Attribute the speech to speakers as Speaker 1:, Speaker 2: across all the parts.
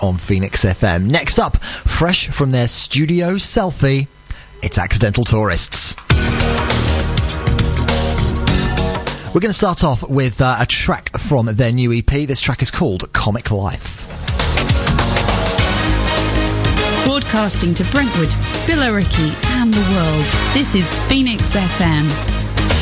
Speaker 1: on Phoenix FM. Next up, fresh from their studio selfie, it's Accidental Tourists. We're going to start off with a track from their new EP. This track is called Comic Life.
Speaker 2: Broadcasting to Brentwood, Billericay and the world, this is Phoenix FM.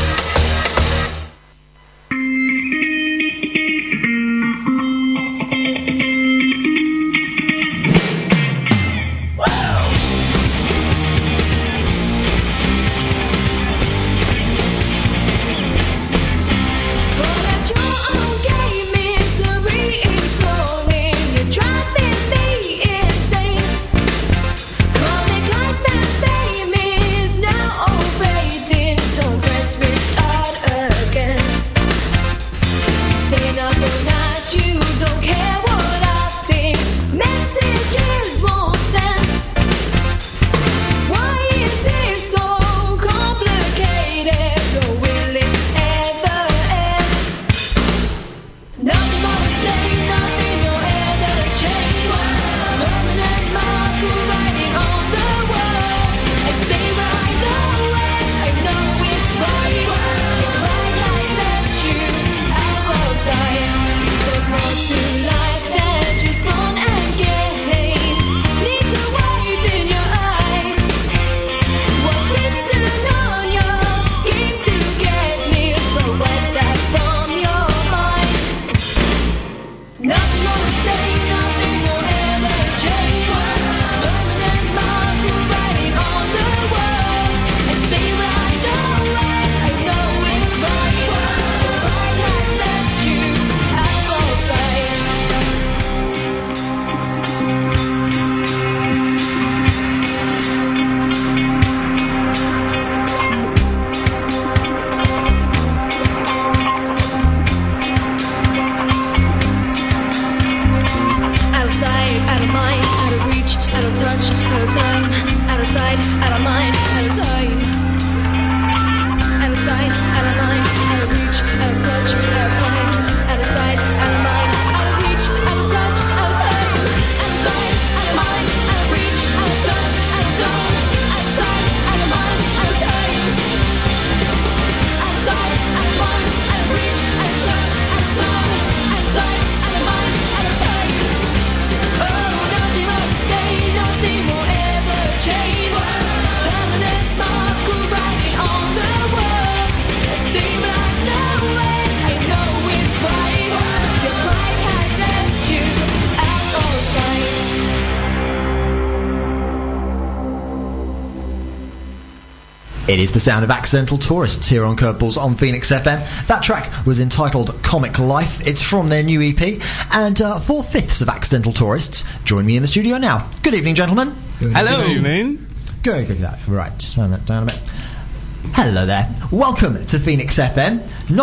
Speaker 1: It is the sound of Accidental Tourists here on Curveballs on Phoenix FM. That track was entitled Comic Life. It's from their new EP. And 4/5 of Accidental Tourists join me in the studio now. Good evening, gentlemen.
Speaker 3: Hello. Good evening.
Speaker 1: Good life. Right, turn that down a bit. Hello there. Welcome to Phoenix FM.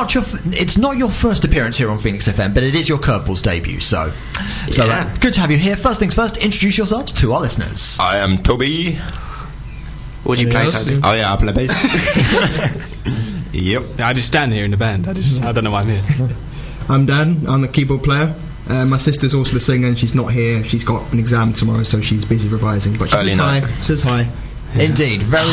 Speaker 1: It's not your first appearance here on Phoenix FM, but it is your Curveballs debut. So good to have you here. First things first, introduce yourselves to our listeners.
Speaker 3: I am Toby. What do you play, Toby? Oh yeah, I play bass. Yep.
Speaker 4: I just stand here in the band. I don't know why I'm here.
Speaker 5: I'm Dan. I'm the keyboard player. My sister's also the singer, and she's not here. She's got an exam tomorrow, so she's busy revising. But she says hi. Says hi.
Speaker 1: Indeed, very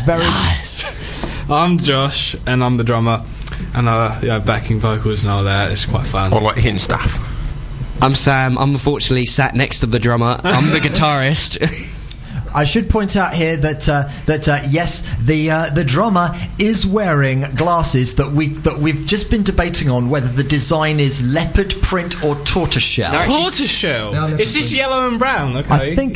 Speaker 1: nice.
Speaker 4: I'm Josh, and I'm the drummer, and backing vocals and all that. It's quite fun.
Speaker 3: Or like hitting stuff.
Speaker 6: I'm Sam. I'm unfortunately sat next to the drummer. I'm the guitarist.
Speaker 1: I should point out here that yes, the drummer is wearing glasses that we've just been debating on whether the design is leopard print or tortoiseshell.
Speaker 4: No, tortoiseshell. No, is this yellow and brown? Okay.
Speaker 1: I think.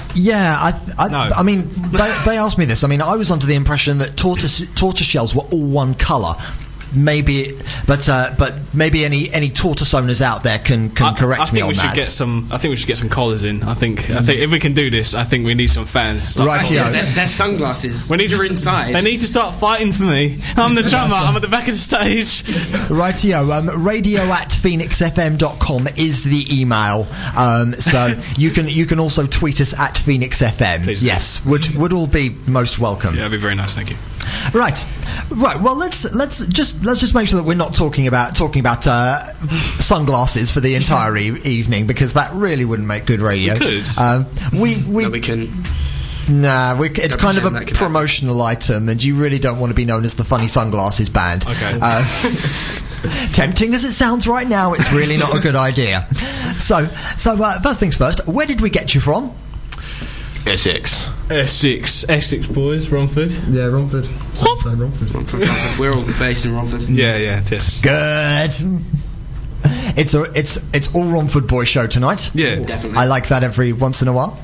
Speaker 1: I mean, they asked me this. I mean, I was under the impression that tortoiseshells were all one colour. Maybe, but maybe any tortoise owners out there can correct me on that.
Speaker 4: I think we should get some collars in. I think if we can do this, I think we need some fans.
Speaker 1: Right,
Speaker 6: they're sunglasses.
Speaker 4: We need to inside. They need to start fighting for me. I'm the drummer. I'm at the back of the stage.
Speaker 1: Rightio. radio@phoenixfm.com is the email. So you can also tweet us at PhoenixFM.
Speaker 4: Please
Speaker 1: yes, would all be most welcome.
Speaker 4: Yeah, that'd be very nice. Thank you.
Speaker 1: Right. Well, let's just make sure that we're not talking about sunglasses for the entire evening, because that really wouldn't make good radio.
Speaker 4: We could.
Speaker 6: No, we couldn't.
Speaker 1: Nah, it's kind of a
Speaker 6: that could
Speaker 1: promotional item, and you really don't want to be known as the funny sunglasses band.
Speaker 4: Okay.
Speaker 1: Tempting as it sounds right now, it's really not a good idea. So first things first, where did we get you from?
Speaker 3: Essex.
Speaker 4: Essex boys, Romford.
Speaker 5: Yeah, Romford. Southside Romford.
Speaker 6: We're all based in Romford.
Speaker 4: Yeah, yes.
Speaker 1: Good. It's all Romford Boys show tonight.
Speaker 4: Yeah,
Speaker 6: Definitely.
Speaker 1: I like that every once in a while.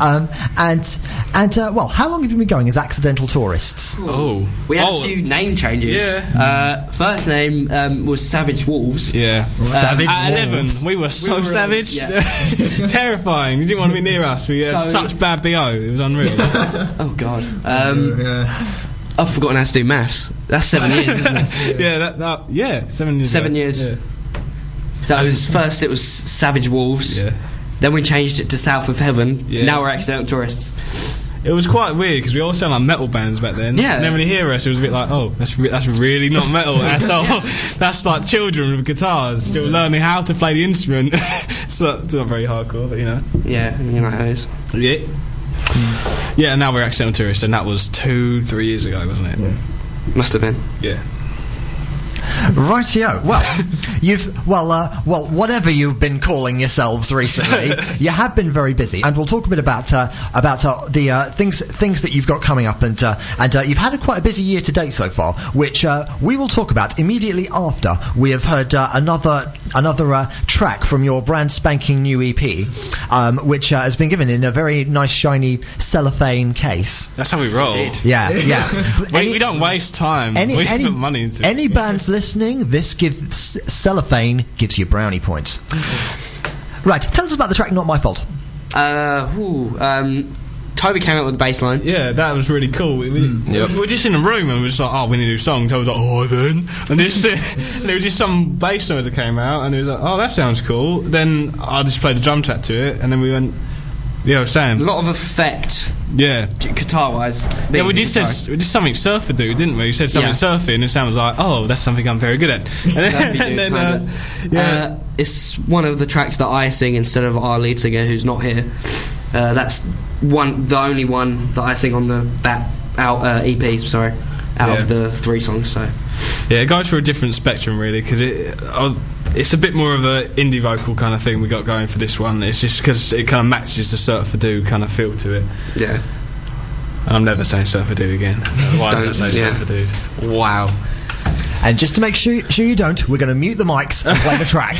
Speaker 1: Well, how long have you been going as Accidental Tourists?
Speaker 4: Oh.
Speaker 6: We had a few name changes.
Speaker 4: Yeah.
Speaker 6: First name was Savage Wolves.
Speaker 4: Yeah.
Speaker 1: Savage
Speaker 4: At 11,
Speaker 1: Wolves.
Speaker 4: we were so savage.
Speaker 6: yeah.
Speaker 4: Terrifying. You didn't want to be near us. We had such bad BO. It was unreal.
Speaker 6: Oh God.
Speaker 5: Yeah.
Speaker 6: I've forgotten how to do maths. That's 7 years, isn't it?
Speaker 4: Yeah, 7 years.
Speaker 6: 7 years.
Speaker 4: Yeah.
Speaker 6: So it was Savage Wolves.
Speaker 4: Yeah.
Speaker 6: Then we changed it to South of Heaven.
Speaker 4: Yeah.
Speaker 6: Now we're Accidental Tourists.
Speaker 4: It was quite weird because we all sound like metal bands back then.
Speaker 6: Yeah.
Speaker 4: And then when you hear us, it was a bit like, oh, that's really not metal at all. That's like children with guitars still learning how to play the instrument. It's not very hardcore, but you know.
Speaker 6: Yeah, you know how it is.
Speaker 4: Yeah. Yeah, and now we're Accidental Tourists, and that was 2-3 years ago, wasn't it?
Speaker 5: Yeah.
Speaker 6: Must have been.
Speaker 4: Yeah.
Speaker 1: Rightio. Well, whatever you've been calling yourselves recently, you have been very busy, and we'll talk a bit about the things that you've got coming up, and you've had quite a busy year to date so far, which we will talk about immediately after we have heard another track from your brand spanking new EP, which has been given in a very nice shiny cellophane case.
Speaker 4: That's how we roll.
Speaker 6: Indeed.
Speaker 1: Yeah.
Speaker 4: We don't waste time. We put money into it.
Speaker 1: Any bands listening, cellophane gives you brownie points. Right, tell us about the track Not My Fault.
Speaker 6: Toby came out with the bass line.
Speaker 4: Yeah, that was really cool. We were just in a room and we were just like, oh, we need a new song. Toby was like, oh, then. And there was just some bass noise that came out, and it was like, oh, that sounds cool. Then I just played the drum track to it, and then we went, yeah, Sam.
Speaker 6: A lot of effect.
Speaker 4: Yeah.
Speaker 6: Guitar-wise.
Speaker 4: Yeah, we just something Surfer do, didn't we? We said something surfing, and Sam was like, oh, that's something I'm very good at.
Speaker 6: It's one of the tracks that I sing instead of our lead singer, who's not here. That's the only one that I sing on the EP, out of the 3 songs. So
Speaker 4: yeah, it goes for a different spectrum really, because it's a bit more of a indie vocal kind of thing we got going for this one. It's just because it kind of matches the Surfer Do kind of feel to it.
Speaker 6: Yeah.
Speaker 4: And I'm never saying Surfer Do again. Why don't I say Surfer Do? Wow.
Speaker 1: And just to make sure you don't, we're going to mute the mics and play the track.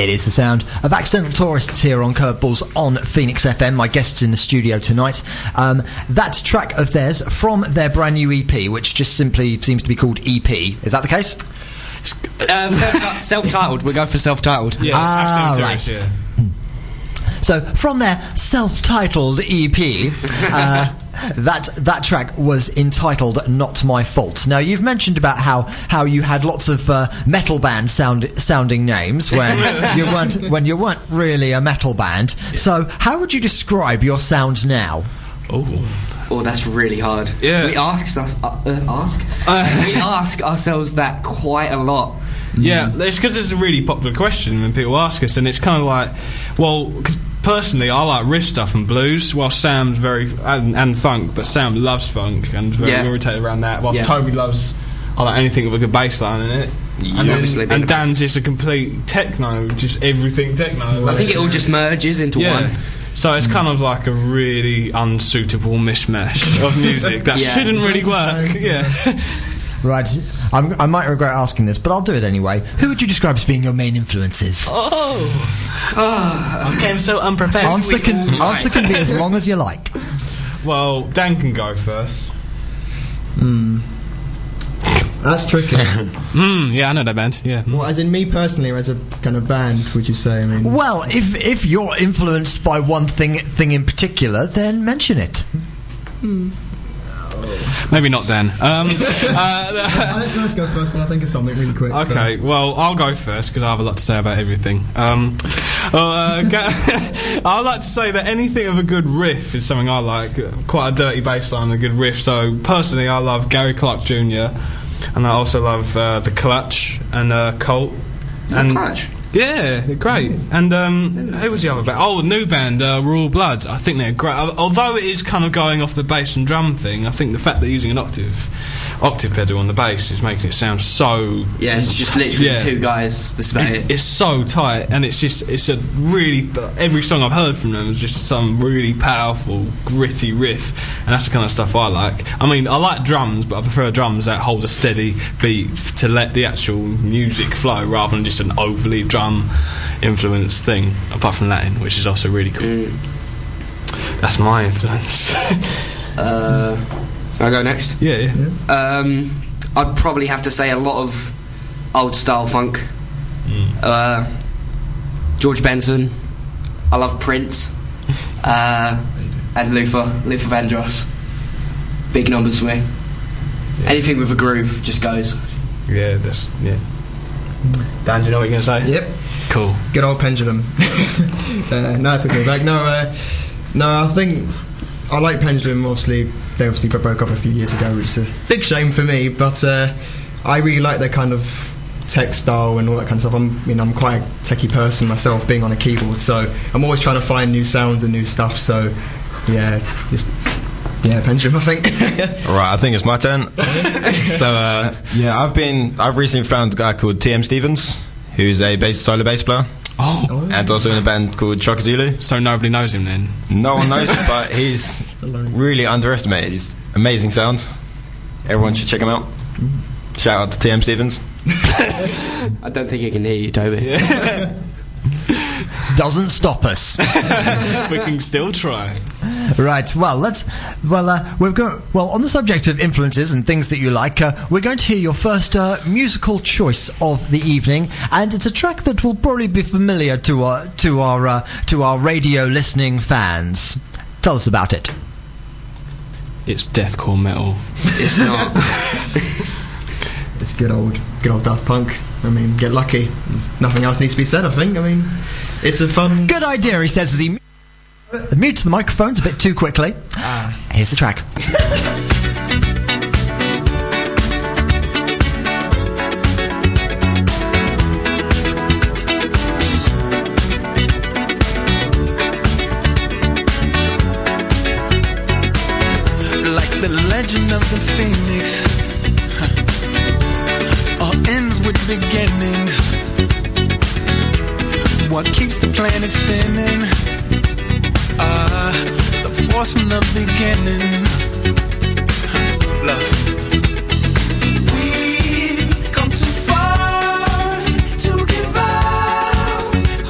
Speaker 1: It is the sound of Accidental Tourists here on Curveballs on Phoenix FM. My guests in the studio tonight. That track of theirs from their brand new EP, which just simply seems to be called EP. Is that the case?
Speaker 6: Self-titled. We go for self-titled.
Speaker 4: Yeah,
Speaker 1: right.
Speaker 4: Tourists, yeah.
Speaker 1: So from their self-titled EP, that track was entitled "Not My Fault." Now you've mentioned about how you had lots of metal band sounding names when you weren't really a metal band. Yeah. So how would you describe your sound now?
Speaker 6: Oh, that's really hard.
Speaker 4: Yeah.
Speaker 6: We ask ourselves that quite a lot.
Speaker 4: Yeah, it's because it's a really popular question when people ask us, and it's kind of like, well, because personally I like riff stuff and blues, while Sam's and funk, but Sam loves funk and very irritated around that, while Toby loves anything with a good bass line in it. And Dan's just a complete techno, just everything techno.
Speaker 6: I think it all just merges into one.
Speaker 4: So it's kind of like a really unsuitable mishmash of music that shouldn't really work. Yeah.
Speaker 1: Right, I might regret asking this, but I'll do it anyway. Who would you describe as being your main influences?
Speaker 6: I came so unprepared.
Speaker 1: Answer can be as long as you like.
Speaker 4: Well, Dan can go first.
Speaker 5: That's tricky.
Speaker 4: Yeah, I know that band. Yeah.
Speaker 5: Well, as in me personally, or as a kind of band, would you say? I mean,
Speaker 1: well, if you're influenced by one thing in particular, then mention it.
Speaker 4: Maybe not Dan.
Speaker 5: I'll let you go first, but I'll think of something really quick.
Speaker 4: Okay, well, I'll go first because I have a lot to say about everything. I like to say that anything of a good riff is something I like. Quite a dirty bass line and a good riff. So personally, I love Gary Clark Jr. and I also love the Clutch and Colt.
Speaker 6: And Clutch.
Speaker 4: Yeah, they're great. And who was the other band? Oh, the new band, Raw Bloods. I think they're great. Although it is kind of going off the bass and drum thing, I think the fact they're using an octave pedal on the bass is making it sound so...
Speaker 6: Yeah, it's just literally two guys display it.
Speaker 4: It's so tight, and it's a really... Every song I've heard from them is just some really powerful, gritty riff, and that's the kind of stuff I like. I mean, I like drums, but I prefer drums that hold a steady beat to let the actual music flow, rather than just an overly drum influence thing, apart from Latin, which is also really cool. That's my influence.
Speaker 6: I'll go next.
Speaker 4: Yeah.
Speaker 6: I'd probably have to say a lot of old style funk. George Benson. I love Prince. And Luther Vandross. Big numbers for me. Anything with a groove just goes.
Speaker 4: Yeah. Dan, do you know what you're going to say?
Speaker 5: Yep.
Speaker 4: Cool.
Speaker 5: Good old Pendulum. No, I took it back. No, I think I like Pendulum. Obviously, they broke up a few years ago, which is a big shame for me. But I really like their kind of tech style and all that kind of stuff. I'm quite a techie person myself, being on a keyboard, so I'm always trying to find new sounds and new stuff. So Pendulum, I think.
Speaker 3: Alright, I think it's my turn. So I've recently found a guy called TM Stevens, who's a solo bass player. And also in a band called Chaka Zulu.
Speaker 4: So nobody knows him then?
Speaker 3: No one knows him, but he's really underestimated. He's amazing sound. Everyone should check him out. Shout out to TM Stevens.
Speaker 6: I don't think he can hear you, Toby.
Speaker 1: Doesn't stop us.
Speaker 4: We can still try.
Speaker 1: Right. Well, on the subject of influences and things that you like, we're going to hear your first musical choice of the evening, and it's a track that will probably be familiar to our radio listening fans. Tell us about it.
Speaker 4: It's deathcore metal.
Speaker 6: It's not.
Speaker 5: It's good old Daft Punk. I mean, get lucky. Nothing else needs to be said, I think. I mean, it's a fun...
Speaker 1: Good idea, he says as he mutes the microphones a bit too quickly. Here's the track.
Speaker 7: Like the legend of the Phoenix, all ends with beginnings. What keeps the planet spinning? The force from the beginning. Love. We've come too far to give up.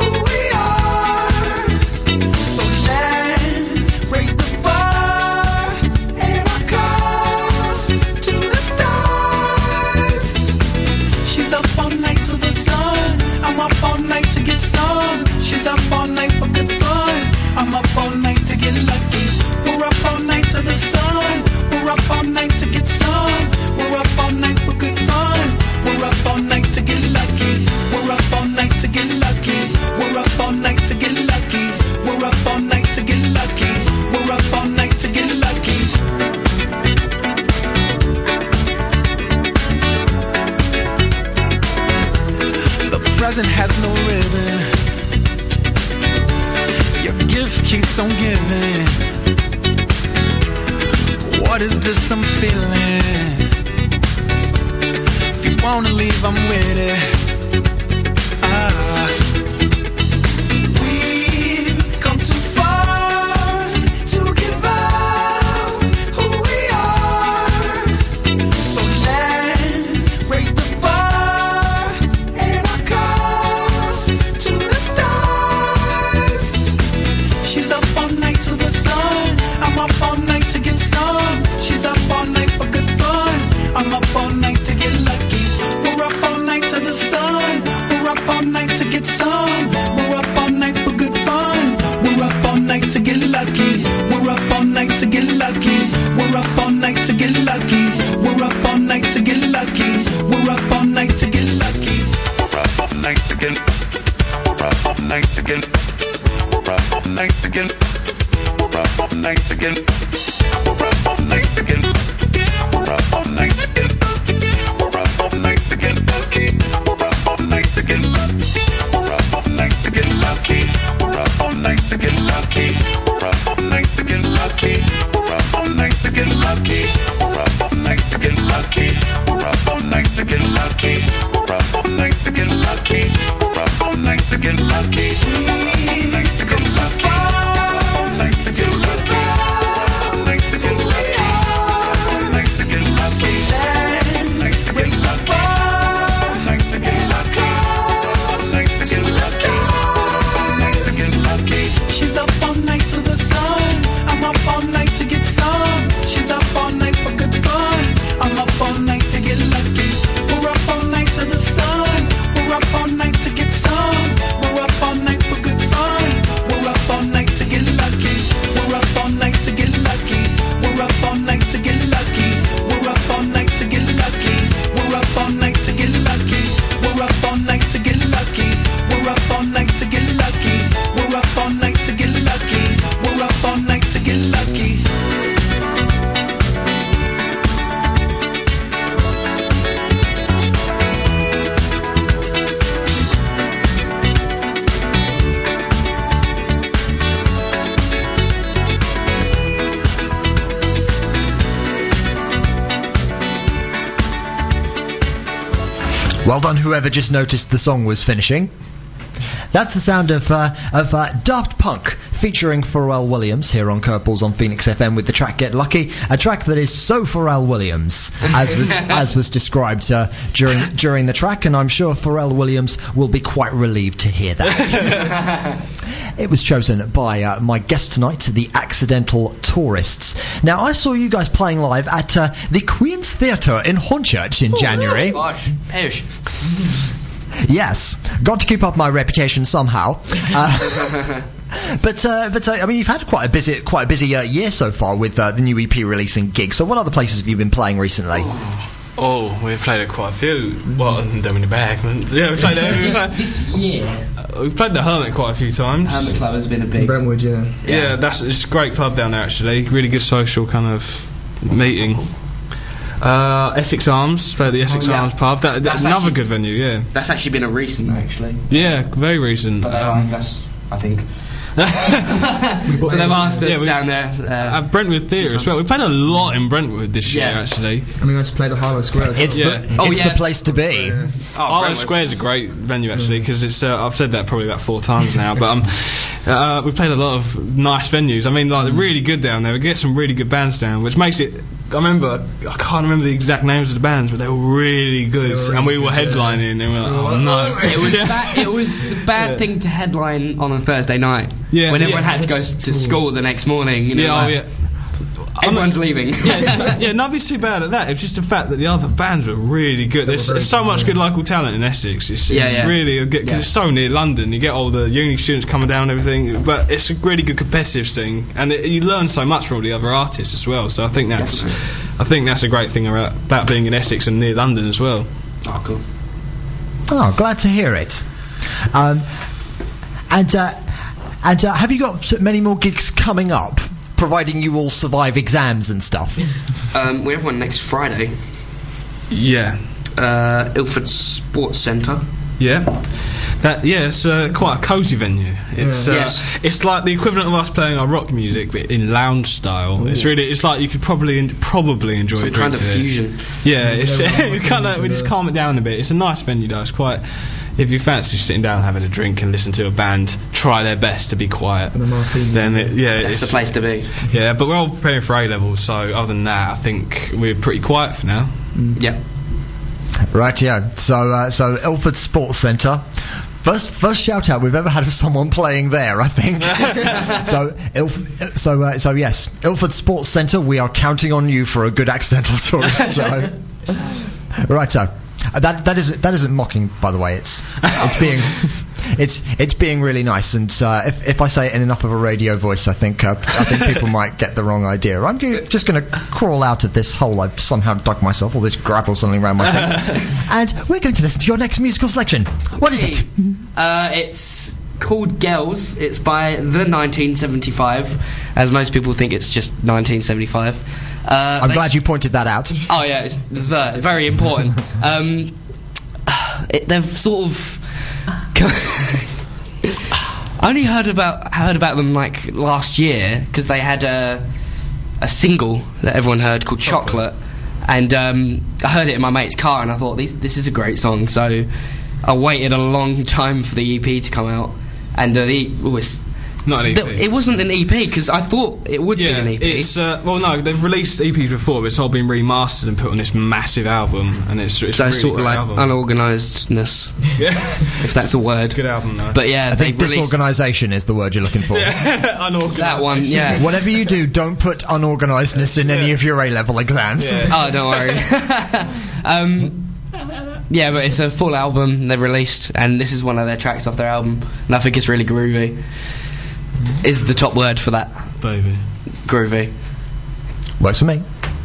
Speaker 7: keeps on giving. What is this I'm feeling? If you wanna leave, I'm with it. We've come too far to give up who we are. So let's raise the bar and our cause to the stars. She's up all night to the sun. I'm up all night to get some. She's up all night for good fun. I'm up all night to get lucky. We're up all night to the sun. We're up all night to get some. We're up all night for good fun. We're up all night to get lucky. We're up all night to get lucky. We're up all night to get lucky. We're up all night to get lucky. We're up all night to get lucky. We're up all night to get. We're up all night to get. We're up all night to get. We're up all night to get. We're up all night to get. We're up all night to get. We're up all night to get lucky. We're up all night to get lucky. We're up all night to get lucky. We're up all night to get lucky. We're up all night to get lucky. We're up all night to get lucky. We're up all night to get lucky. We're up all night to get lucky. We're up all night to get lucky. We're up all night to get lucky. We've come too far to give up. Nice to get lucky. Nice to get lucky. Nice to get lucky. Nice to get lucky. Nice to get lucky. Nice to get lucky. She's up all night to the sun. I'm up all night to get some. She's up all night for good fun. I'm up all night to get lucky. We're up all night to the sun. We're up all night to get some. We're up all night for good fun. We're up all night to get lucky. We're up all night to get lucky. We're up all night to get lucky. We're up all night to get lucky. We're up all night to get lucky. We're up all night to get lucky. We're up all night to get lucky. We're up all night to get lucky. We're up all night to get lucky.
Speaker 1: Well done, whoever just noticed the song was finishing. That's the sound of Daft Punk featuring Pharrell Williams here on Curveballs on Phoenix FM with the track Get Lucky, a track that is so Pharrell Williams as was described during the track, and I'm sure Pharrell Williams will be quite relieved to hear that. It was chosen by my guest tonight, the Accidental Tourists. Now, I saw you guys playing live at the Queen's Theatre in Hornchurch in January.
Speaker 6: Oh gosh, Pish.
Speaker 1: Yes, got to keep up my reputation somehow. But I mean, you've had quite a busy year so far with the new EP releasing gigs. So, what other places have you been playing recently?
Speaker 4: Oh, we've played at quite a few. Well, Dominic Bagman. Yeah, we've played
Speaker 6: this year.
Speaker 4: We've played the Hermit quite a few times.
Speaker 6: Hermit Club has been a big.
Speaker 5: Brentwood, yeah.
Speaker 4: Yeah, it's a great club down there actually. Really good social kind of meeting. Essex Arms, played at the Essex Arms pub. That's another good venue, yeah.
Speaker 6: That's actually been a recent, actually.
Speaker 4: Yeah, very recent.
Speaker 6: But that's, I think. So they've asked us down there.
Speaker 4: At Brentwood Theatre as well. We played a lot in Brentwood this year, actually.
Speaker 5: I mean, I just played the Harlow Square as well.
Speaker 1: It's the place to be.
Speaker 4: Harlow Square is a great venue actually, because it's. I've said that probably about 4 times now, but we've played a lot of nice venues. I mean, like they're really good down there. We get some really good bands down, which makes it. I can't remember the exact names of the bands, but they were really good, and we were headlining, and we were like, oh no.
Speaker 6: It was the bad thing to headline on a Thursday night, when everyone had to go to school the next morning. You know, everyone's leaving.
Speaker 4: Nothing's too bad at that. It's just the fact that the other bands were really good. There's so much good local talent in Essex. It's really a good, because it's so near London. You get all the uni students coming down and everything, but it's a really good competitive thing, and you learn so much from all the other artists as well. So I think that's a great thing about being in Essex and near London as well.
Speaker 6: Oh, cool.
Speaker 1: Oh, glad to hear it. And have you got many more gigs coming up, providing you all survive exams and stuff?
Speaker 6: We have one next Friday.
Speaker 4: Yeah.
Speaker 6: Ilford Sports Centre.
Speaker 4: Yeah. It's quite a cosy venue. It's it's like the equivalent of us playing our rock music but in lounge style. It's like you could probably enjoy
Speaker 6: Some
Speaker 4: it.
Speaker 6: kind of fusion.
Speaker 4: Yeah, it's kind of we just calm it down a bit. It's a nice venue though. It's quite. If you fancy sitting down having a drink and listen to a band try their best to be quiet,
Speaker 5: And a martini.
Speaker 4: then
Speaker 6: That's the place to be.
Speaker 4: Yeah, but we're all preparing for A levels, so other than that, I think we're pretty quiet for now.
Speaker 6: Yeah.
Speaker 1: Right, yeah. So Ilford Sports Centre. First shout out we've ever had of someone playing there, I think. So yes, Ilford Sports Centre. We are counting on you for a good accidental tourist show. Right, so that isn't mocking, by the way. It's being really nice, and if I say it in enough of a radio voice, I think people might get the wrong idea. I'm just going to crawl out of this hole I've somehow dug myself, all this gravel suddenly around my feet, and we're going to listen to your next musical selection. What is it?
Speaker 6: It's called Girls. It's by The 1975, as most people think it's just 1975.
Speaker 1: I'm glad you pointed that out.
Speaker 6: Oh yeah, it's very important. They've sort of. I only heard about them like last year because they had a single that everyone heard called Chocolate, and I heard it in my mate's car and I thought this is a great song, so I waited a long time for the EP to come out, and it was.
Speaker 4: Not an EP.
Speaker 6: It wasn't an EP because I thought it would be an EP.
Speaker 4: It's well, no, they've released EPs before, but it's all been remastered and put on this massive album, and it's
Speaker 6: so
Speaker 4: a really
Speaker 6: sort of
Speaker 4: great
Speaker 6: like
Speaker 4: album.
Speaker 6: unorganisedness,
Speaker 4: Yeah,
Speaker 6: if that's a word.
Speaker 4: good album though.
Speaker 6: But yeah,
Speaker 1: I think
Speaker 6: they've released
Speaker 1: disorganisation is the word you're looking for.
Speaker 4: Unorganised.
Speaker 6: that one. Yeah.
Speaker 1: Whatever you do, don't put unorganisedness in any of your A-level exams.
Speaker 4: Yeah.
Speaker 6: Oh, don't worry. Yeah, but it's a full album they've released, and this is one of their tracks off their album, and I think it's really groovy. Is the top word for that.
Speaker 4: Baby.
Speaker 6: Groovy.
Speaker 1: Works for me.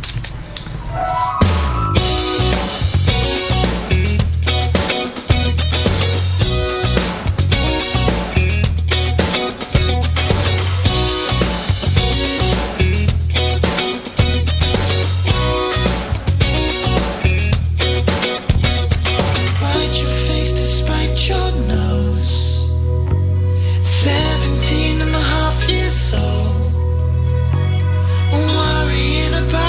Speaker 7: Bite your face despite your nose. 17 and a half years old. I'm worrying about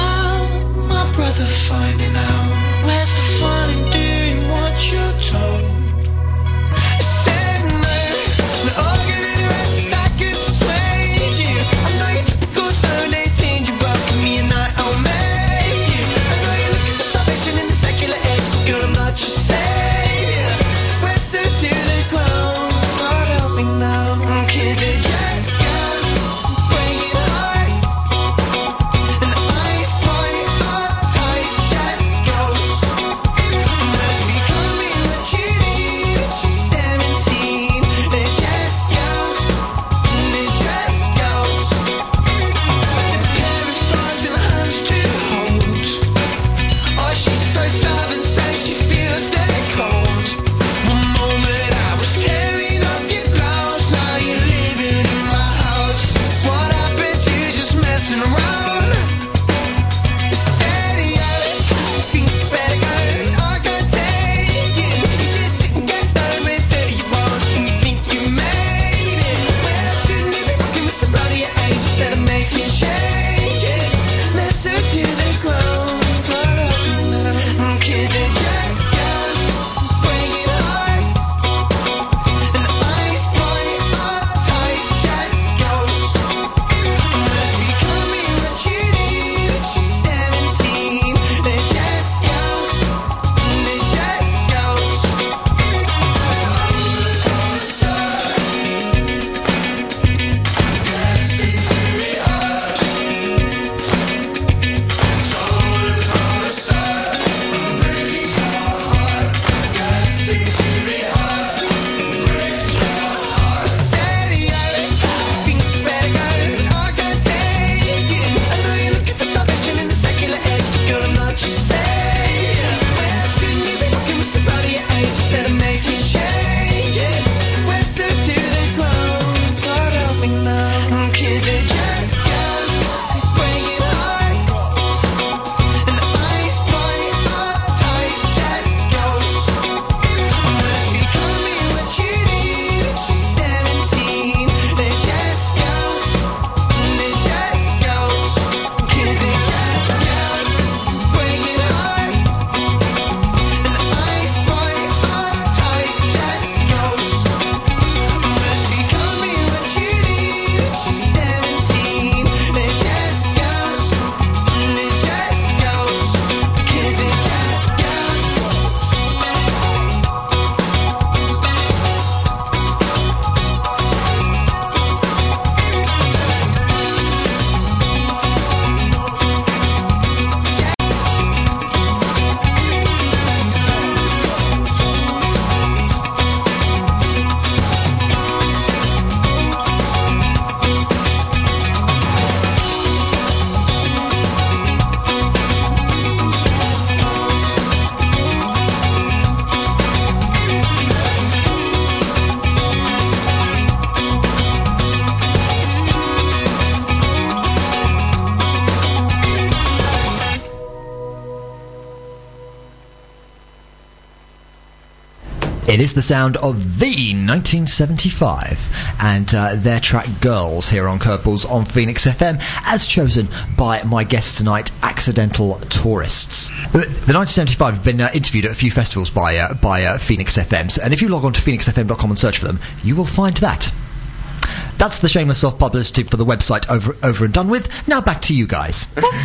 Speaker 1: It is the sound of the 1975 and their track Girls here on Curveballs on Phoenix FM, as chosen by my guests tonight, Accidental Tourists. The 1975 have been interviewed at a few festivals by Phoenix FM, and if you log on to phoenixfm.com and search for them, you will find that. That's the shameless self-publicity for the website over and done with. Now back to you guys.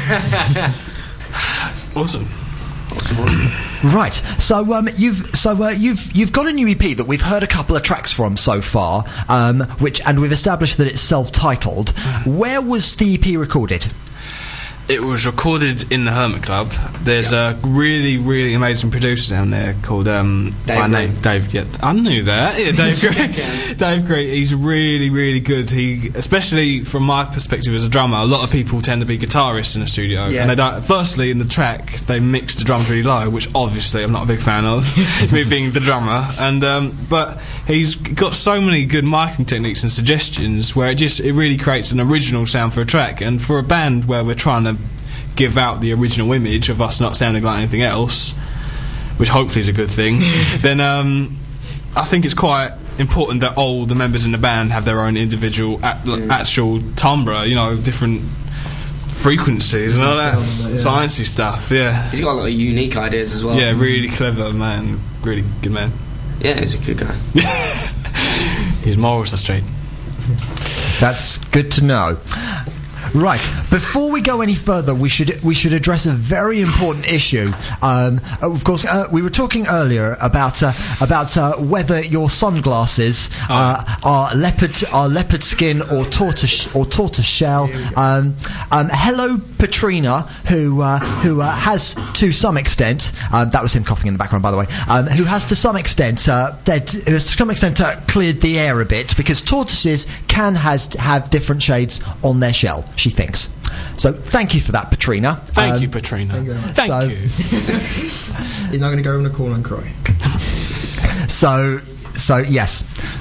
Speaker 4: Awesome.
Speaker 1: Right, so you've got a new EP that we've heard a couple of tracks from so far, and we've established that it's self-titled. Where was the EP recorded?
Speaker 4: It was recorded in the Hermit Club. There's a really, really amazing producer down there called by name Dave. Yeah, I knew that. Yeah, Dave Great. Dave Great. He's really, really good. He, especially from my perspective as a drummer, a lot of people tend to be guitarists in the studio, and they don't. Firstly, in the track, they mix the drums really low, which obviously I'm not a big fan of, me being the drummer. And but he's got so many good miking techniques and suggestions where it really creates an original sound for a track. And for a band where we're trying to give out the original image of us not sounding like anything else, which hopefully is a good thing, then I think it's quite important that all the members in the band have their own individual actual timbre, different frequencies and all that sciencey stuff. Yeah,
Speaker 6: he's got a lot of unique ideas as well.
Speaker 4: Yeah, really clever man, really good man.
Speaker 6: Yeah, he's a good guy.
Speaker 4: His morals are straight.
Speaker 1: That's good to know. Right, before we go any further, we should address a very important issue. Of course, we were talking earlier about whether your sunglasses are leopard skin or tortoise shell. Hello, Petrina, who has to some extent, that was him coughing in the background, by the way, who has to some extent cleared the air a bit, because tortoises can have different shades on their shell, she thinks. So thank you for that, Petrina.
Speaker 4: Thank you, Petrina. Thank you.
Speaker 5: He's not going to go in the corner and cry.
Speaker 1: So yes.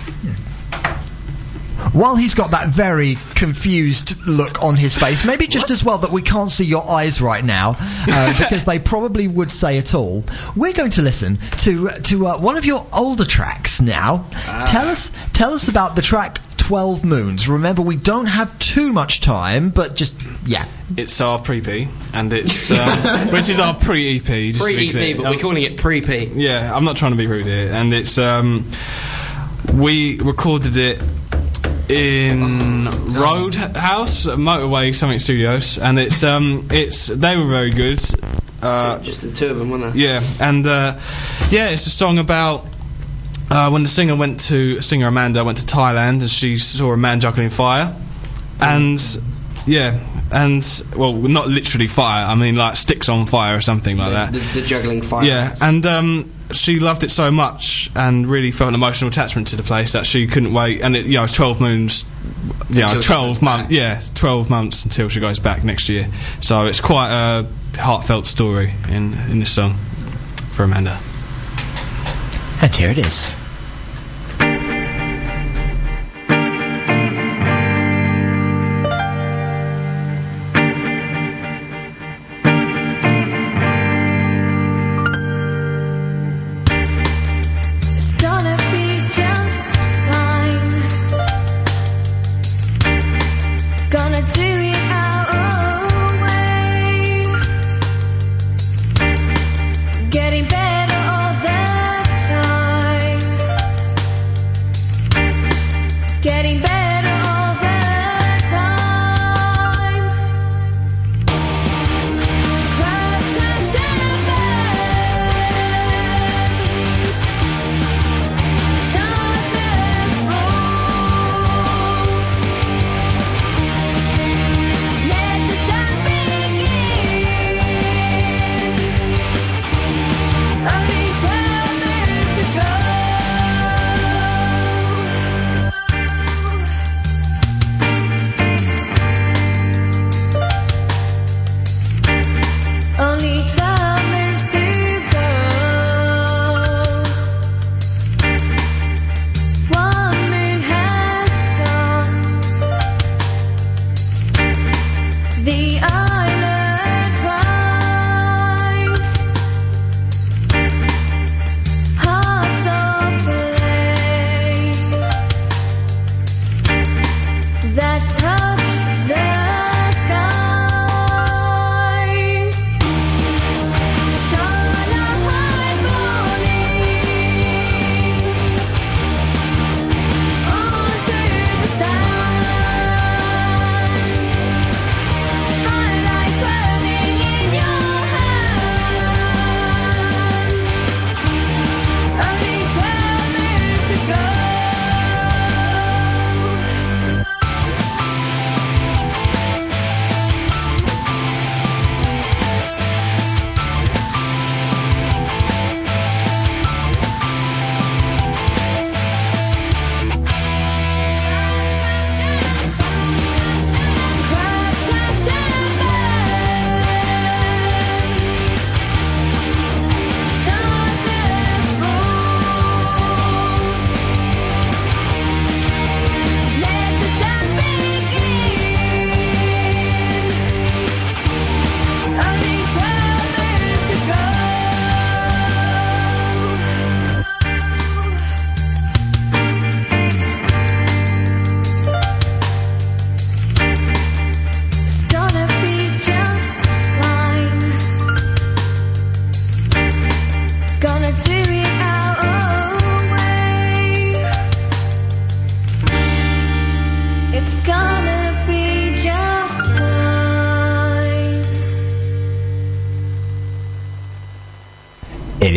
Speaker 1: While he's got that very confused look on his face, maybe just as well that we can't see your eyes right now, because they probably would say it all. We're going to listen to one of your older tracks now. Tell us about the track 12 Moons. Remember, we don't have too much time, but just
Speaker 4: it's our pre-P, and it's which is our pre-EP.
Speaker 6: Pre-EP, but we're calling it pre-P.
Speaker 4: Yeah, I'm not trying to be rude here, and it's we recorded it in Roadhouse, Motorway Something Studios, and it's they were very good.
Speaker 6: Just the two of them, weren't they?
Speaker 4: Yeah, and it's a song about when the singer Amanda went to Thailand and she saw a man juggling fire, and well, not literally fire, I mean like sticks on fire or something like that.
Speaker 6: The juggling fire.
Speaker 4: Yeah, and she loved it so much and really felt an emotional attachment to the place that she couldn't wait. And it, 12 moons, 12 months, 12 months until she goes back next year. So it's quite a heartfelt story in this song for Amanda.
Speaker 1: And here it is.
Speaker 8: Getting better all the time.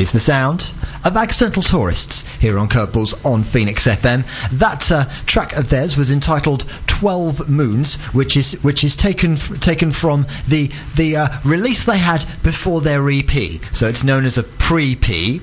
Speaker 1: is the sound of Accidental Tourists here on Curveballs on Phoenix FM. That track of theirs was entitled 12 Moons, which is taken from the release they had before their EP. So it's known as a pre-P.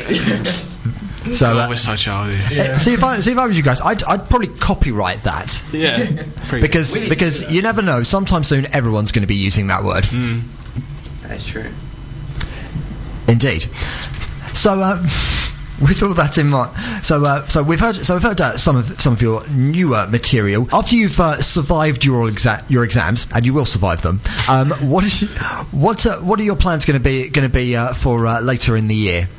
Speaker 1: So
Speaker 4: we're so childish.
Speaker 1: see if I was you guys, I'd probably copyright that.
Speaker 4: Yeah.
Speaker 1: because you never know. Sometime soon, everyone's going to be using that word.
Speaker 6: That's true.
Speaker 1: Indeed. So, with all that in mind, so we've heard some of your newer material. After you've survived your exams, and you will survive them, what are your plans going to be for later in the year?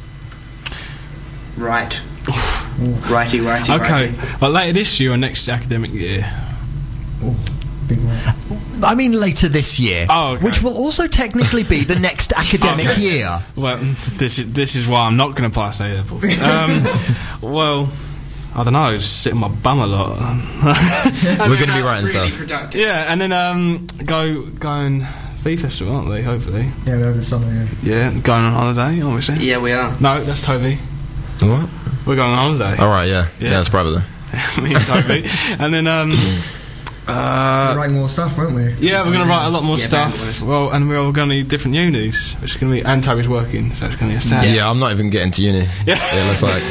Speaker 6: Righty.
Speaker 4: Okay. Well, later this year or next academic year?
Speaker 5: Big one.
Speaker 1: I mean later this year,
Speaker 4: okay.
Speaker 1: Which will also technically be the next academic year.
Speaker 4: Well, this is why I'm not going to pass A-levels. Well, I don't know, just sit in my bum a lot.
Speaker 3: We're going to be writing
Speaker 6: really
Speaker 3: stuff.
Speaker 6: Productive.
Speaker 4: Yeah, and then go and Fee Festival, aren't they? Hopefully.
Speaker 5: Yeah, over the summer.
Speaker 4: Yeah, going on holiday, aren't we saying?
Speaker 6: Yeah, we are.
Speaker 4: No, that's Toby.
Speaker 3: What?
Speaker 4: We're going on holiday.
Speaker 3: All right, yeah, that's probably.
Speaker 4: Me and Toby, and then
Speaker 5: We're writing more stuff, won't we?
Speaker 4: yeah, we're going to write a lot more stuff.
Speaker 6: bandwidth.
Speaker 4: Well, and we're all going to need different unis, which is going to be. And Toby's working, so it's going to be a sad.
Speaker 3: Yeah, I'm not even getting to uni.
Speaker 4: Yeah.
Speaker 3: It looks like.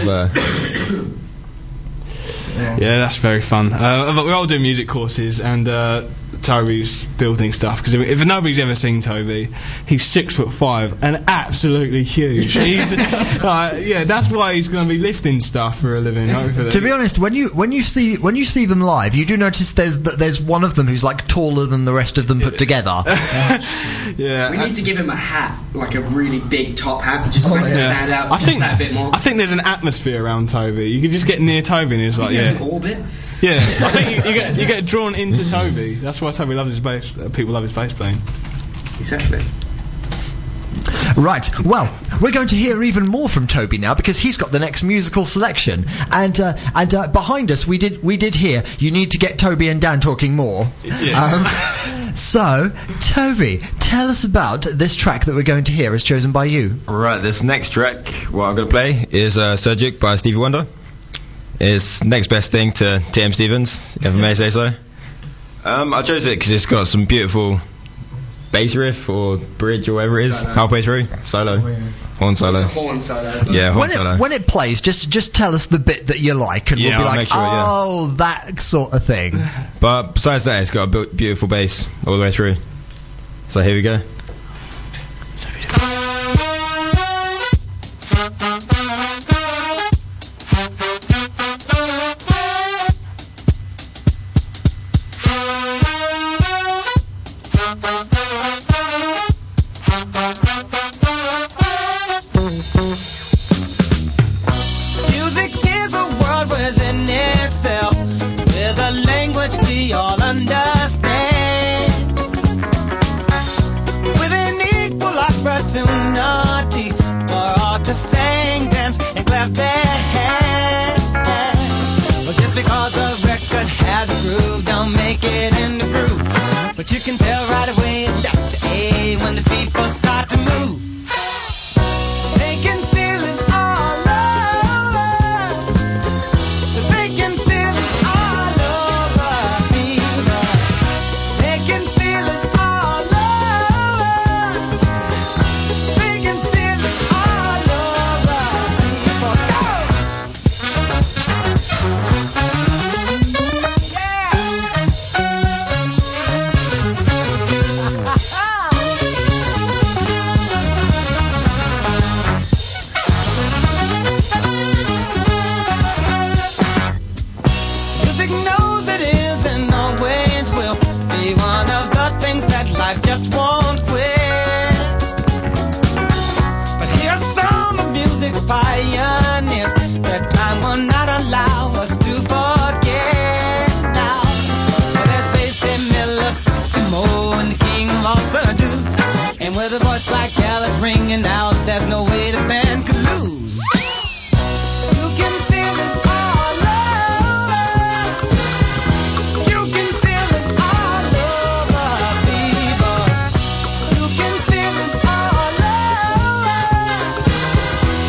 Speaker 4: Yeah, that's very fun. But we all do music courses, and Toby's building stuff. Because if nobody's ever seen Toby, he's 6'5" and absolutely huge. He's that's why he's going to be lifting stuff for a living. Hopefully.
Speaker 1: To be honest, when you see them live, you do notice there's one of them who's like taller than the rest of them put together.
Speaker 4: Yeah,
Speaker 6: We need to give him a hat, like a really big top hat, just to make him stand out just that bit more.
Speaker 4: I think there's an atmosphere around Toby. You can just get near Toby and it's like,
Speaker 6: He has an orbit.
Speaker 4: yeah. I think you get drawn into Toby. That's why Toby loves his bass. People love his bass playing.
Speaker 6: Exactly.
Speaker 1: Right. Well, we're going to hear even more from Toby now because he's got the next musical selection. And behind us, we did hear you need to get Toby and Dan talking more.
Speaker 4: Yeah.
Speaker 1: So, Toby, tell us about this track that we're going to hear as chosen by you.
Speaker 3: Right, this next track, what I'm going to play is Surgic by Stevie Wonder. It's next best thing to T.M. Stevens, if I may say so. I chose it because it's got some beautiful bass riff or bridge or whatever it is, halfway through, solo, horn solo.
Speaker 6: It's a horn solo.
Speaker 3: Yeah, horn solo.
Speaker 1: When it plays, just tell us the bit that you like, and
Speaker 3: Yeah,
Speaker 1: we'll be
Speaker 3: I'll
Speaker 1: like,
Speaker 3: make sure, yeah.
Speaker 1: oh, that sort of thing.
Speaker 3: But besides that, it's got a beautiful bass all the way through. So here we go.
Speaker 7: Music is a world within itself, with a language we all understand, with an equal opportunity for all to sing, dance, and clap their hands. Well, just because a record has a groove, don't make it in the groove. But you can tell right away it's Dr. A when the people start to move. They can feel it all over. They can feel it all over, fever. They can feel it all over. They can feel it all over, fever. Music knows it is and always will be one of the things that life just won't quit. But here's some of music's pioneers that time will not allow us to forget now. Well, there's Basie Miller, Timo, and the king of all Sadu. And with a voice like Gallup ringing out, there's no way the band could lose. You can feel it all over. You can feel it all over, people. You can feel it all over.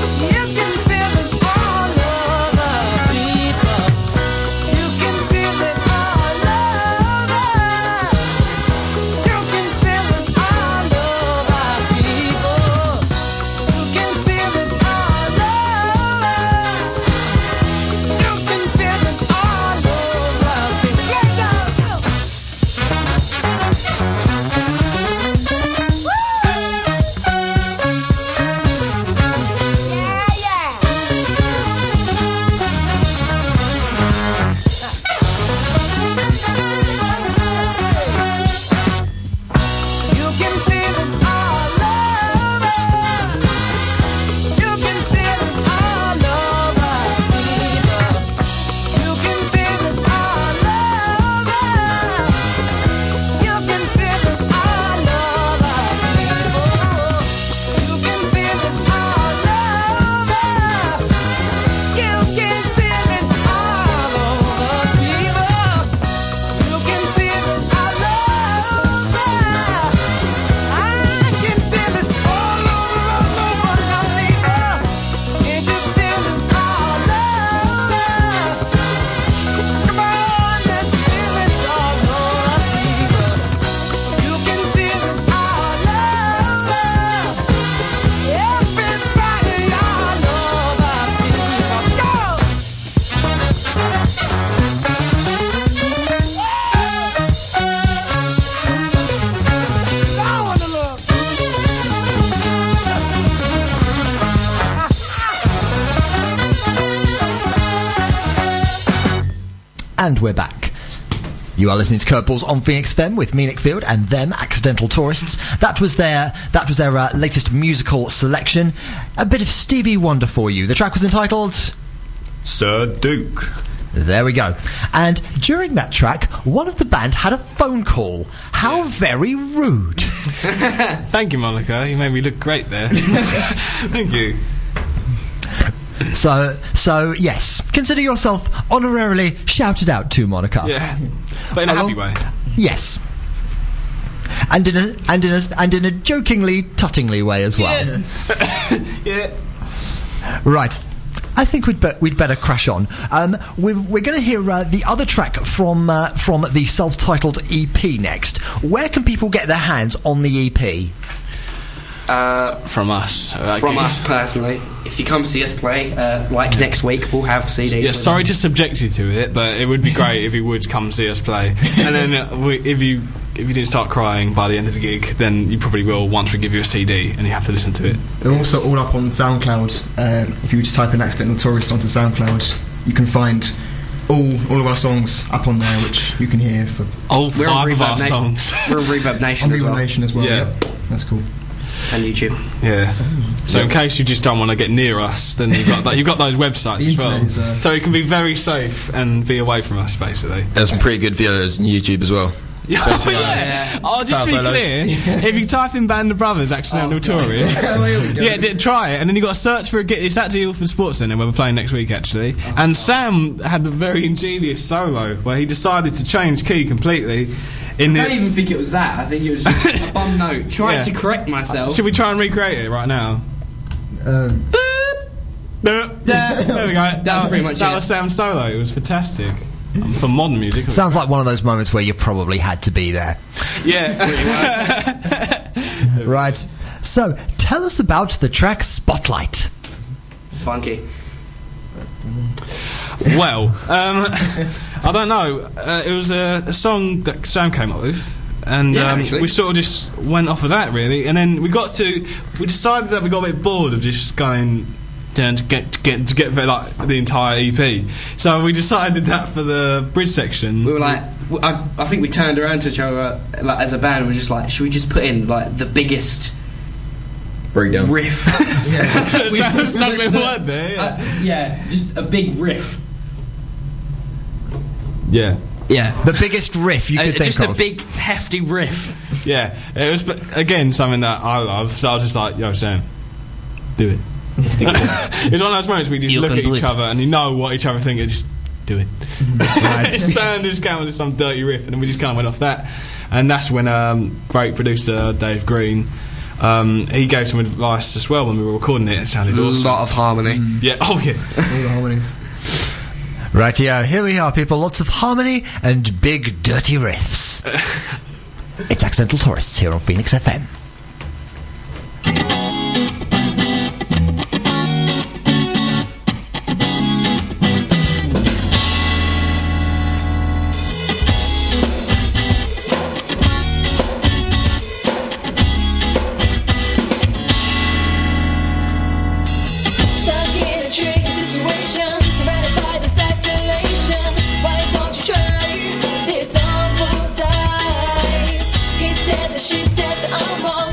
Speaker 1: And we're back. You are listening to Curveballs on Phoenix FM with me, Nick Field, and them, Accidental Tourists. That was their latest musical selection. A bit of Stevie Wonder for you. The track was entitled
Speaker 3: Sir Duke.
Speaker 1: There we go. And during that track, one of the band had a phone call. How very rude.
Speaker 4: Thank you, Monica. You made me look great there. Thank you.
Speaker 1: So yes, consider yourself honorarily shouted out to, Monica.
Speaker 4: Yeah, but in a happy way.
Speaker 1: Yes. And in a jokingly, tuttingly way as well.
Speaker 4: Yeah.
Speaker 1: Right. I think we'd better crash on. We're going to hear the other track from the self-titled EP next. Where can people get their hands on the EP?
Speaker 4: From us.
Speaker 6: From us personally. If you come see us play, next week, we'll have CDs.
Speaker 4: Yeah, sorry to subject you to it, but it would be great if you would come see us play. And then if you didn't start crying by the end of the gig, then you probably will once we give you a CD and you have to listen to it.
Speaker 5: They're also all up on SoundCloud. If you just type in Accidental Tourist onto SoundCloud, you can find all of our songs up on there, which you can hear for
Speaker 4: all 5 of our songs.
Speaker 6: We're on Reverb Nation as well.
Speaker 5: Nation as well.
Speaker 4: Yeah.
Speaker 5: Yep. That's cool.
Speaker 6: And YouTube.
Speaker 4: Yeah. So in case you just don't want to get near us, then you've got those websites as well. So you can be very safe and be away from us, basically.
Speaker 3: There's some pretty good videos on YouTube as well.
Speaker 4: Oh, yeah. Oh, just to be clear, if you type in Band of Brothers Accidental Tourists, try it, and then you got to search for it's at the Ilford Sports Centre where we're playing next week actually. And Sam had the very ingenious solo where he decided to change key completely.
Speaker 6: I don't even think it was that. I think it was just a bum note. Trying to correct myself.
Speaker 4: Should we try and recreate it right now? There we go. That
Speaker 6: was pretty much
Speaker 4: That was Sam's solo. It was fantastic. For modern music.
Speaker 1: Sounds like one of those moments where you probably had to be there.
Speaker 4: Yeah.
Speaker 1: Right. So, tell us about the track Spotlight.
Speaker 6: It's funky.
Speaker 4: Well, I don't know. It was a song that Sam came up with, and we sort of just went off of that really. And then we decided that we got a bit bored of just going down to get like the entire EP. So we decided that for the bridge section,
Speaker 6: we were like, I think we turned around to each other like as a band. We were just like, should we just put in like the biggest
Speaker 3: breakdown
Speaker 6: riff?
Speaker 4: Struggling word there.
Speaker 6: Yeah, just a big riff.
Speaker 4: Yeah.
Speaker 1: The biggest riff you could think
Speaker 6: just
Speaker 1: of.
Speaker 6: Just a big, hefty riff.
Speaker 4: Yeah. It was, again, something that I love, so I was just like, yo, Sam, do it. It's one of those moments where we just look at each other and you know what each other think, just do it. Sam just came with some dirty riff and then we just kind of went off that. And that's when great producer Dave Green, he gave some advice as well when we were recording it. It sounded awesome.
Speaker 6: A lot of harmony.
Speaker 4: Yeah, oh yeah.
Speaker 5: All the harmonies.
Speaker 1: Right, yeah, here we are, people. Lots of harmony and big, dirty riffs. It's Accidental Tourists here on Phoenix FM.
Speaker 8: She said that I'm wrong.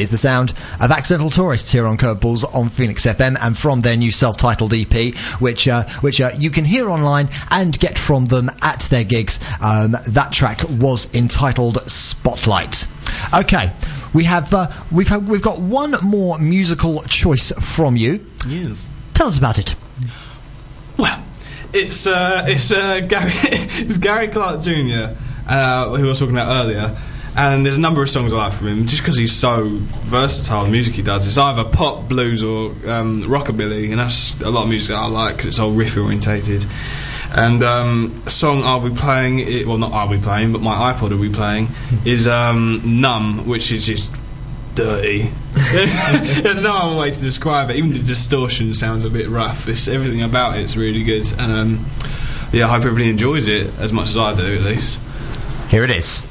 Speaker 1: is the sound of Accidental Tourists here on Curveballs on Phoenix FM, and from their new self-titled EP, which you can hear online and get from them at their gigs. That track was entitled Spotlight. Okay, we've got one more musical choice from you.
Speaker 4: Yes.
Speaker 1: Tell us about it.
Speaker 4: Well, it's Gary Clark Jr. Who I was talking about earlier, and there's a number of songs I like from him just because he's so versatile. The music he does, it's either pop, blues, or rockabilly, and that's a lot of music that I like because it's all riff orientated. And a song I'll be playing, not I'll be playing, but my iPod will be playing, is Numb, which is just dirty. There's no other way to describe it. Even the distortion sounds a bit rough. Everything about it's really good, and I hope everybody enjoys it as much as I do, at least.
Speaker 1: Here it is.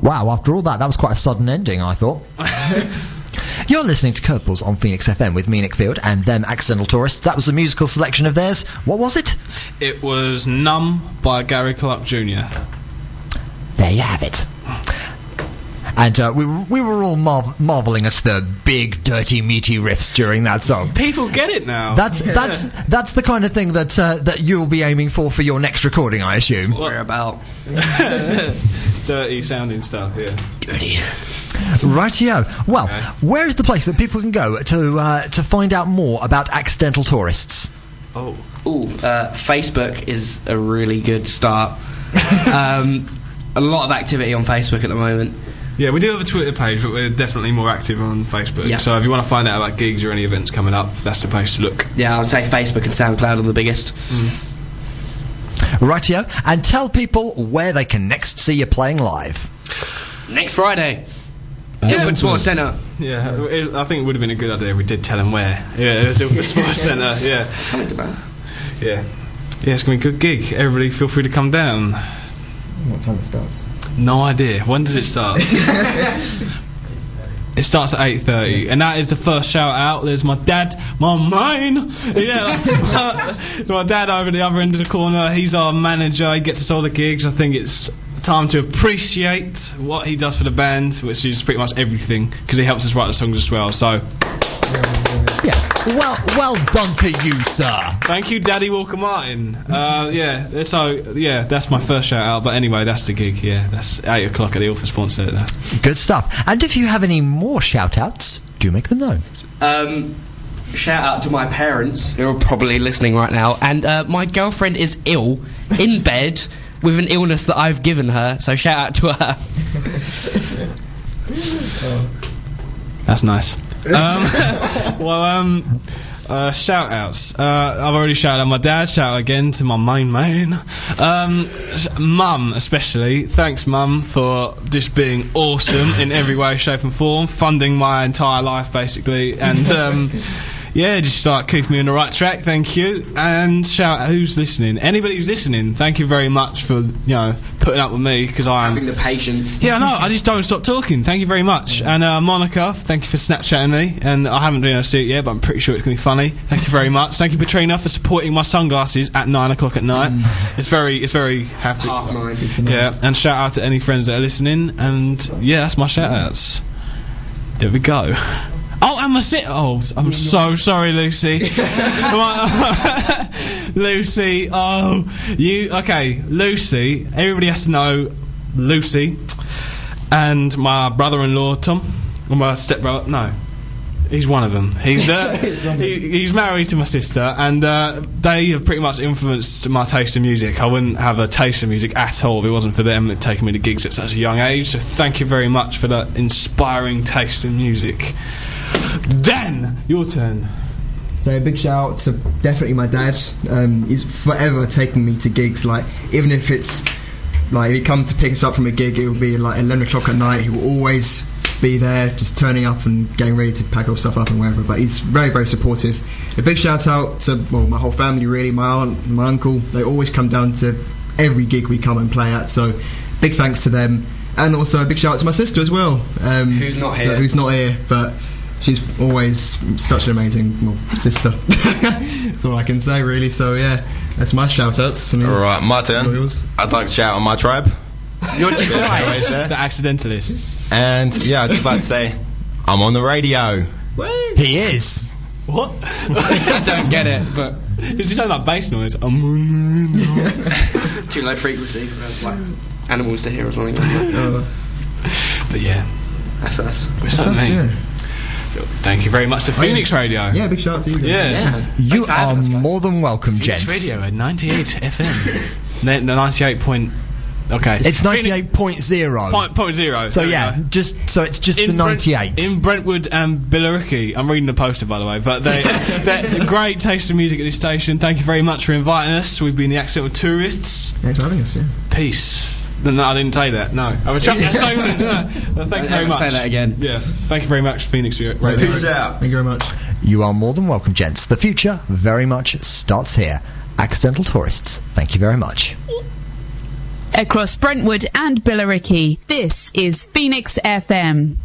Speaker 1: Wow, after all that was quite a sudden ending, I thought. You're listening to Curveballs on Phoenix FM with me, Nick Field, and them Accidental Tourists. That was a musical selection of theirs. What was it?
Speaker 4: It was Numb by Gary Clark Jr.
Speaker 1: There you have it. And we were all marvelling at the big, dirty, meaty riffs during that song.
Speaker 4: People get it now.
Speaker 1: That's the kind of thing that you'll be aiming for your next recording, I assume.
Speaker 6: What about?
Speaker 4: Dirty sounding stuff, yeah.
Speaker 6: Dirty.
Speaker 1: Rightio. Well,
Speaker 4: Okay.
Speaker 1: where is the place that people can go to find out more about Accidental Tourists?
Speaker 4: Oh.
Speaker 6: Facebook is a really good start. A lot of activity on Facebook at the moment.
Speaker 4: Yeah, we do have a Twitter page, but we're definitely more active on Facebook.
Speaker 6: Yeah.
Speaker 4: So if you want to find out about gigs or any events coming up, that's the place to look.
Speaker 6: Yeah, I would say Facebook and SoundCloud are the biggest.
Speaker 1: Rightio. And tell people where they can next see you playing live.
Speaker 6: Next Friday, Ilford Sports Centre.
Speaker 4: Yeah, I think it would have been a good idea if we did tell them where. Yeah, it's Ilford Sports Centre, yeah.
Speaker 6: Coming to that.
Speaker 4: Yeah. Yeah, it's going to be a good gig. Everybody feel free to come down.
Speaker 5: What time it starts?
Speaker 4: No idea. When does it start? It starts at 8:30, and that is the first shout out. There's my dad, my main, my dad over the other end of the corner. He's our manager. He gets us all the gigs. I think it's time to appreciate what he does for the band, which is pretty much everything, because he helps us write the songs as well. So
Speaker 1: Yeah. Well done to you, sir.
Speaker 4: thank you, Daddy Walker Martin. So that's my first shout out. But anyway, that's the gig. Yeah, that's 8 o'clock at the Ilford Sports Centre.
Speaker 1: Good stuff. And if you have any more shout-outs, do make them known.
Speaker 6: Shout out to my parents who are probably listening right now. And my girlfriend is ill in bed with an illness that I've given her. So shout out to her.
Speaker 4: That's nice. Shout outs. I've already shouted out my dad. Shout out again to my main. Mum especially. Thanks, Mum, for just being awesome in every way, shape and form, funding my entire life basically, and just like keeping me on the right track. Thank you. And shout out who's listening. Anybody who's listening, thank you very much for putting up with me, because I am
Speaker 6: Having the patience.
Speaker 4: Yeah, no, I just don't stop talking. Thank you very much. And Monica, thank you for Snapchatting me. And I haven't been able to see it yet, but I'm pretty sure it's going to be funny. Thank you very much. Thank you, Petrina, for supporting my sunglasses at 9 o'clock at night. It's very happy.
Speaker 6: 9:30.
Speaker 4: Yeah, and shout out to any friends that are listening. And yeah, that's my shout outs. There we go. Oh, and I'm so sorry, Lucy. Lucy, Lucy, everybody has to know Lucy and my brother-in-law, Tom, or my stepbrother, no, he's one of them. He's he's married to my sister, and they have pretty much influenced my taste in music. I wouldn't have a taste in music at all if it wasn't for them taking me to gigs at such a young age, so thank you very much for that inspiring taste in music. Dan, your turn.
Speaker 5: So a big shout out to definitely my dad. He's forever taking me to gigs. Like, even if it's like if he come to pick us up from a gig, it will be like 11 o'clock at night. He will always be there, just turning up and getting ready to pack our stuff up and wherever. But he's very, very supportive. A big shout out to my whole family, really. My aunt, my uncle. They always come down to every gig we come and play at. So big thanks to them. And also a big shout out to my sister as well.
Speaker 6: Who's not here.
Speaker 5: Who's not here, but she's always such an amazing sister. That's all I can say, really. So yeah, that's my shout outs.
Speaker 3: Alright, my turn.
Speaker 5: Yours.
Speaker 3: I'd like to shout out my tribe.
Speaker 6: Your tribe.
Speaker 4: The Accidentalists.
Speaker 3: And yeah, I'd just like to say, I'm on the radio.
Speaker 1: He is.
Speaker 4: What?
Speaker 6: I don't get it, but
Speaker 4: Is it something like bass noise?
Speaker 6: too low frequency for like animals to hear or something like that.
Speaker 4: But yeah,
Speaker 6: That's us.
Speaker 4: we're so mean.
Speaker 5: Yeah.
Speaker 4: Thank you very much to Phoenix Radio.
Speaker 5: Yeah, big shout out to you guys.
Speaker 4: Yeah.
Speaker 1: You
Speaker 6: Thanks for having
Speaker 1: are
Speaker 6: us, guys.
Speaker 1: more than welcome,
Speaker 4: Phoenix
Speaker 1: gents.
Speaker 4: Radio at 98 FM. The 98 point. Okay.
Speaker 1: It's 98.0.
Speaker 4: Point zero.
Speaker 1: So
Speaker 4: There we
Speaker 1: yeah,
Speaker 4: go.
Speaker 1: it's just the 98.
Speaker 4: In Brentwood and Billericay. I'm reading the poster, by the way, but they're great taste of music at this station. Thank you very much for inviting us. We've been the Accidental Tourists.
Speaker 5: Thanks for having us. Yeah.
Speaker 4: Peace. No, I didn't say that. No, I was trying to say that. Thank you very much.
Speaker 6: Say that again.
Speaker 4: Yeah. Thank you very much, Phoenix Radio.
Speaker 3: Peace out.
Speaker 5: Thank you very much.
Speaker 1: You are more than welcome, gents. The future very much starts here. Accidental Tourists. Thank you very much.
Speaker 2: Across Brentwood and Billericay, this is Phoenix FM.